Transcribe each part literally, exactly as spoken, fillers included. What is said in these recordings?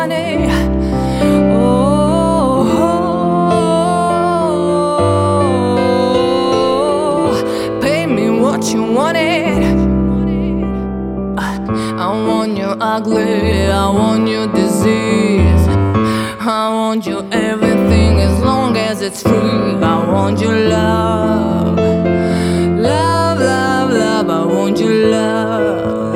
money. Oh, pay me what you wanted. I want you ugly, I want you disease, I want you everything as long as it's free. I want you love, love, love, love. I want you love.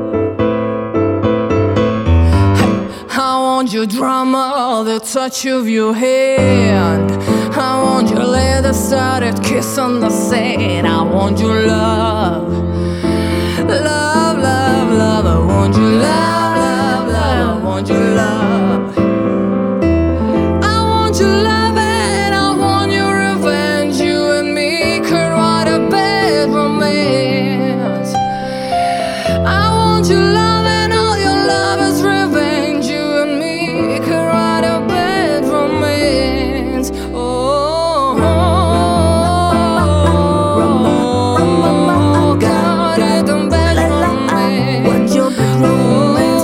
Hey, I want your drama, the touch of your hand. I want your leather started kiss on the sand. I want your love, love, love, love. I want your love, love, love. I want your love. I want your love and I want your revenge. You and me could write a bad romance. I want your love and all your love is revenge. You and me could write a bad romance. Oh, oh, oh, God, it's a bad romance. What's your bad romance?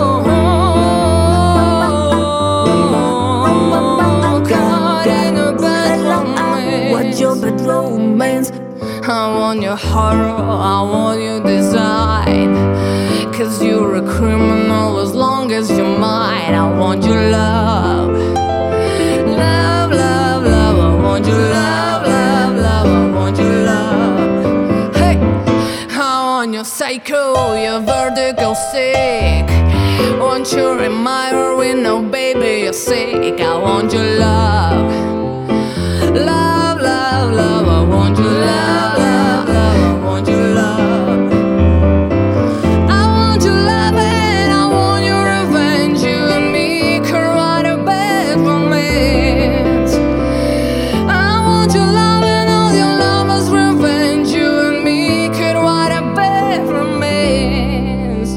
What's your bad romance? I want your horror, I want your design. Cause you're a criminal as long as you're mine. I want your love, love, love, love. I want your love, love, love. I want your love. Hey, I want your psycho, your vertigo sick. Want your admirer with no baby, you're sick. I want your love, love, love, love. I want your love, love, love. I want your love. I want your love and I want your revenge. You and me could write a bad romance. I want your love and all your love is revenge. You and me could write a bad romance.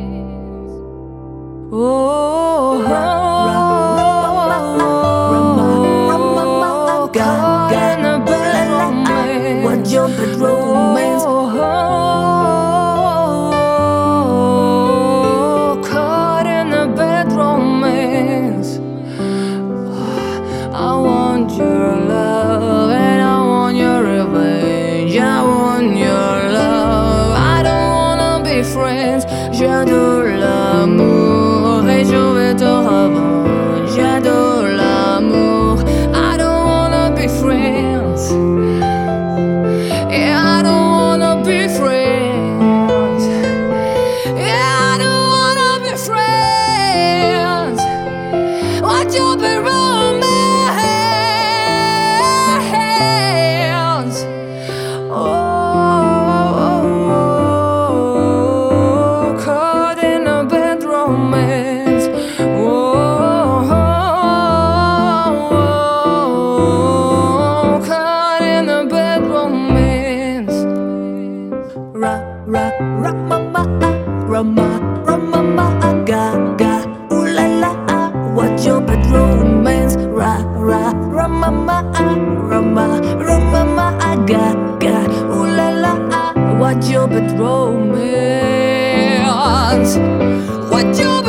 Oh, oh, oh, God, in a bad romance. What's your bad romance? Oh, caught in a bad romance. I want your love and I want your revenge. I want your love. I don't wanna be friends. J'adore l'amour et je vais te revoir. J'adore l'amour. I don't wanna be friends. Yeah, I don't wanna be friends. Yeah, I don't wanna be friends. What's your bad romance? Oh, caught in a bad romance. Oh, caught in a bad romance. Ra, ra, ra, mama, ah, rama, rama, ma, ah, ga, ga, ooh la la, ah. What's your bad romance? Ra, ra, ra, mama, ah, rama, rama, ma, ah, ga, ga, ooh la la, ah. What's your bad romance? What's your